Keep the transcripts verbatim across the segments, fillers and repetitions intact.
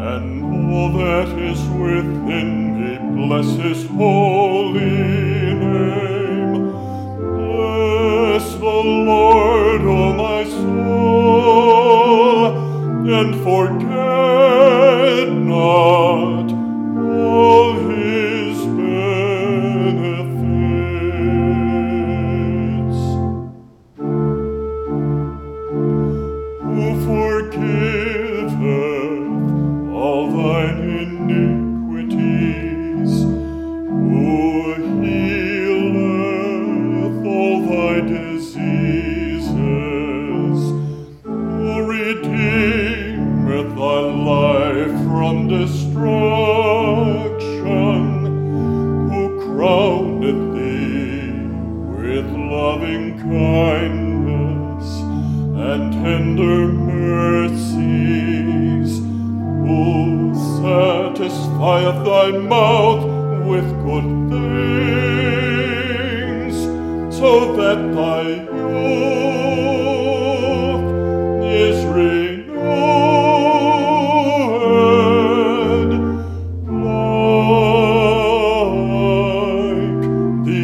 and all that is within me bless his holy name. Bless the Lord, O my soul, and forget not all his benefits, who forgiveth all thine iniquities, who healeth all thy diseases, who redeemeth thy life from destruction, who crowneth thee with loving kindness and tender mercies, who satisfieth thy mouth with good things, so that thy youth is renewed like the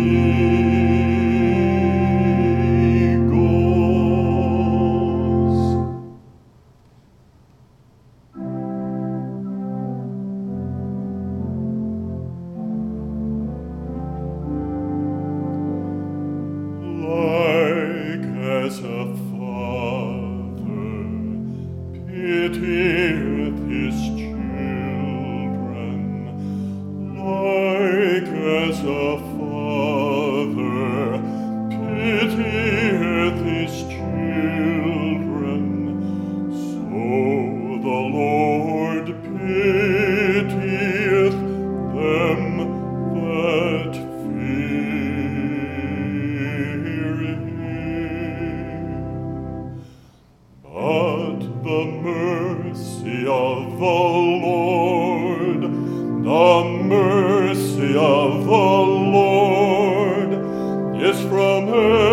eagles. Like as a father pitieth his children, like as a father pitieth his children, so the Lord pitieth them that fear him. But the mercy of the Lord, the mercy of the Lord is from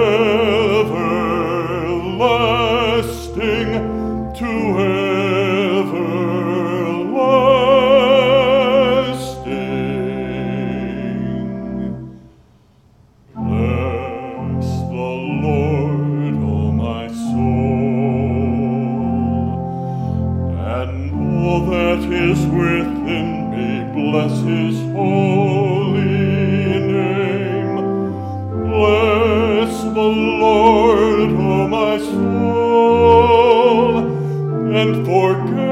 everlasting to everlasting. Bless the Lord, O my soul, and all that is within me bless his holy name. Bless the Lord, O my soul, and forget